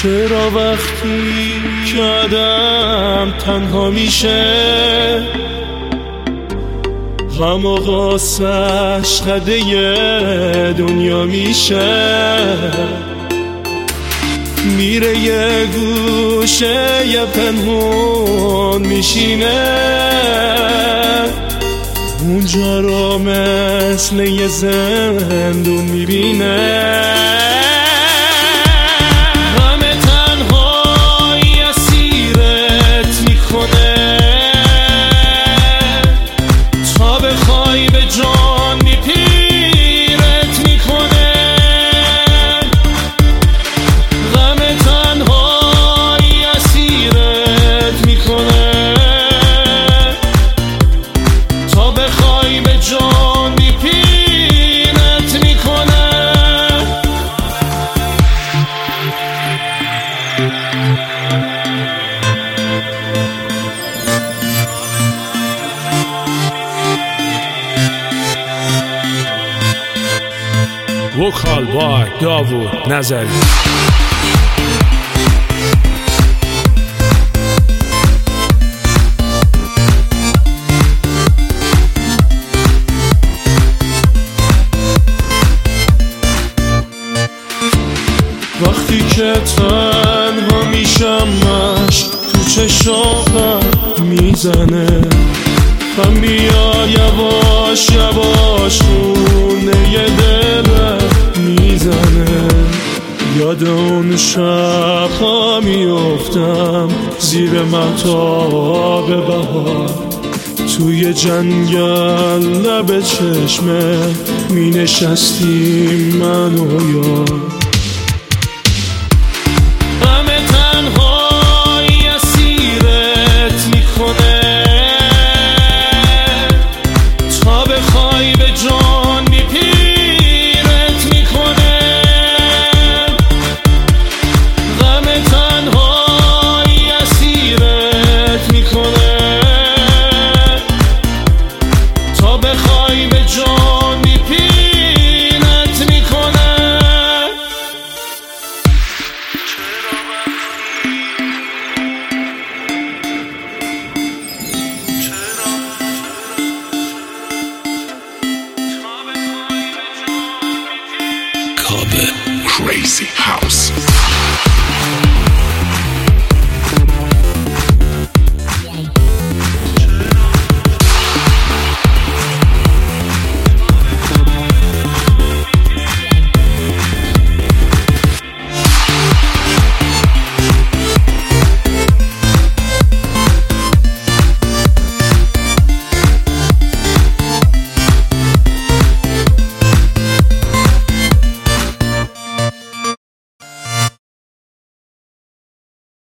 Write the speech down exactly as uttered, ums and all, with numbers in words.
چرا وقتی که آدم تنها میشه غم و غصه‌اش قده دنیا میشه، میره یه گوشه یه پنهون میشینه، اونجا رو مثل یه زندون میبینه. وکال بای داوود نظری. وقتی که تنها میشم مشک تو چشامم میزنه، غم میاد یواش یواش خونه یه دلم میزنه، یاد اون شبها میافتم زیر مهتاب بهار، توی جنگل لب چشمه می نشستیم من و یار. Crazy House.